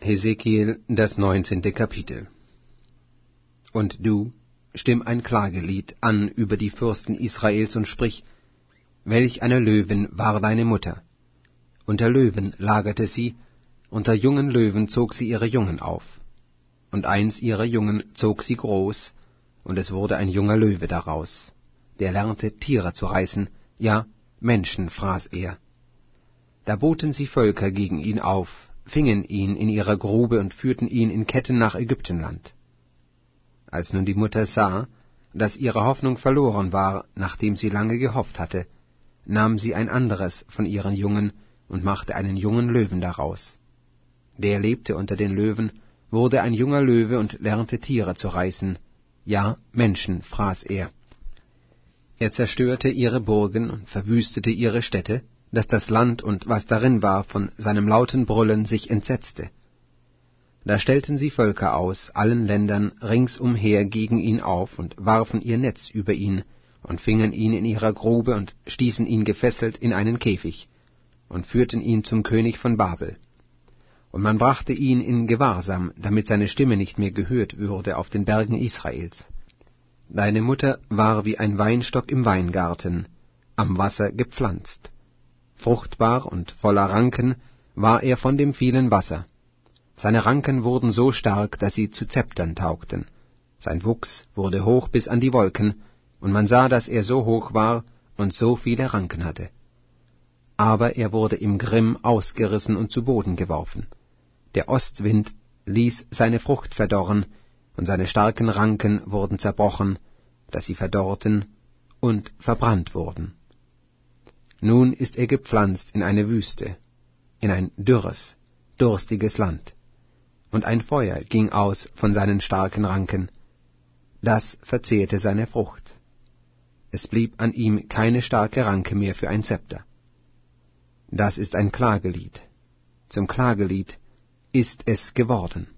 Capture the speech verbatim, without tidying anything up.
Hesekiel, das neunzehnte Kapitel. Und du, stimm ein Klagelied an über die Fürsten Israels und sprich, welch eine Löwin war deine Mutter. Unter Löwen lagerte sie, unter jungen Löwen zog sie ihre Jungen auf. Und eins ihrer Jungen zog sie groß, und es wurde ein junger Löwe daraus. Der lernte, Tiere zu reißen, ja, Menschen fraß er. Da boten sie Völker gegen ihn auf, fingen ihn in ihrer Grube und führten ihn in Ketten nach Ägyptenland. Als nun die Mutter sah, dass ihre Hoffnung verloren war, nachdem sie lange gehofft hatte, nahm sie ein anderes von ihren Jungen und machte einen jungen Löwen daraus. Der lebte unter den Löwen, wurde ein junger Löwe und lernte Tiere zu reißen, ja, Menschen fraß er. Er zerstörte ihre Burgen und verwüstete ihre Städte, dass das Land und was darin war von seinem lauten Brüllen sich entsetzte. Da stellten sie Völker aus, allen Ländern ringsumher gegen ihn auf und warfen ihr Netz über ihn und fingen ihn in ihrer Grube und stießen ihn gefesselt in einen Käfig und führten ihn zum König von Babel. Und man brachte ihn in Gewahrsam, damit seine Stimme nicht mehr gehört würde auf den Bergen Israels. Deine Mutter war wie ein Weinstock im Weingarten, am Wasser gepflanzt. Fruchtbar und voller Ranken war er von dem vielen Wasser. Seine Ranken wurden so stark, dass sie zu Zeptern taugten. Sein Wuchs wurde hoch bis an die Wolken, und man sah, dass er so hoch war und so viele Ranken hatte. Aber er wurde im Grimm ausgerissen und zu Boden geworfen. Der Ostwind ließ seine Frucht verdorren, und seine starken Ranken wurden zerbrochen, dass sie verdorrten und verbrannt wurden. Nun ist er gepflanzt in eine Wüste, in ein dürres, durstiges Land, und ein Feuer ging aus von seinen starken Ranken, das verzehrte seine Frucht. Es blieb an ihm keine starke Ranke mehr für ein Zepter. Das ist ein Klagelied. Zum Klagelied ist es geworden.